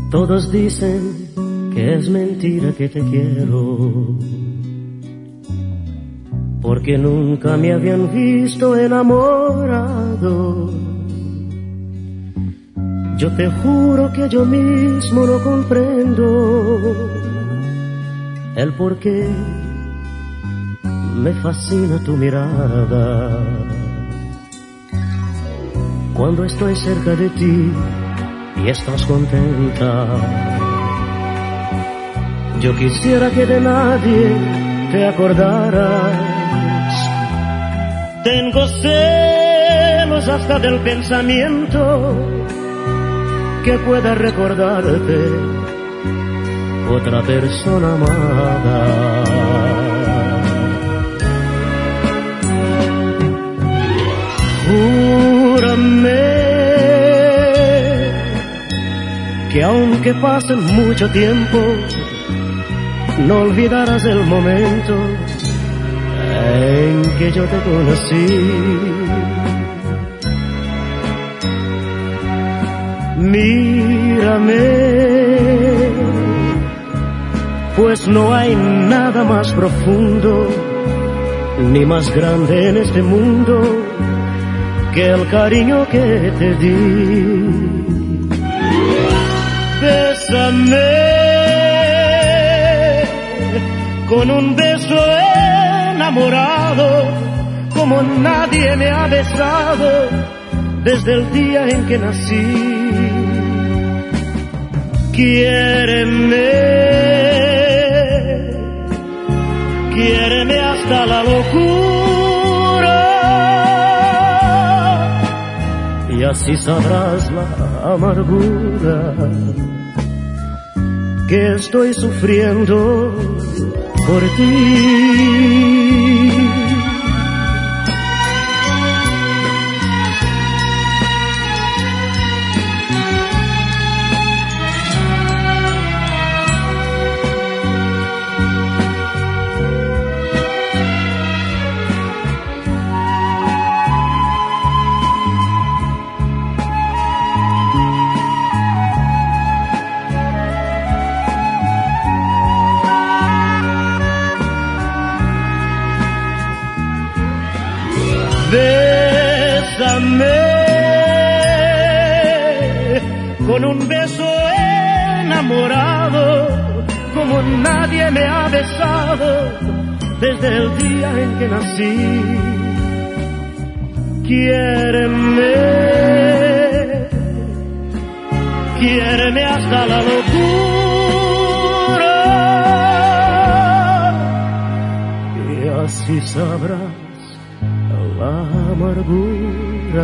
Todos dicen que es mentira que te quiero, porque nunca me habían visto enamorado. Yo te juro que yo mismo no comprendo el por qué me fascina tu mirada. Cuando estoy cerca de ti y estás contenta, yo quisiera que de nadie te acordaras. Tengo celos hasta del pensamiento que pueda recordarte otra persona amada. Júrame que aunque pase mucho tiempo, no olvidarás el momento en que yo te conocí. Mírame, pues no hay nada más profundo ni más grande en este mundo que el cariño que te di. Bésame con un beso enamorado, como nadie me ha besado desde el día en que nací. Quiéreme, quiéreme hasta la locura, y así sabrás la amargura que estoy sufriendo por ti. Bésame con un beso enamorado, como nadie me ha besado desde el día en que nací. Quiéreme, quiéreme hasta la locura, y así sabrás la amargura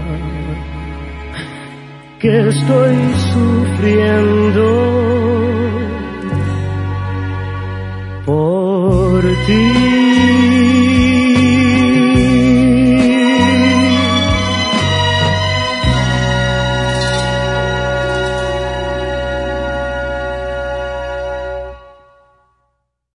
que estoy sufriendo por ti.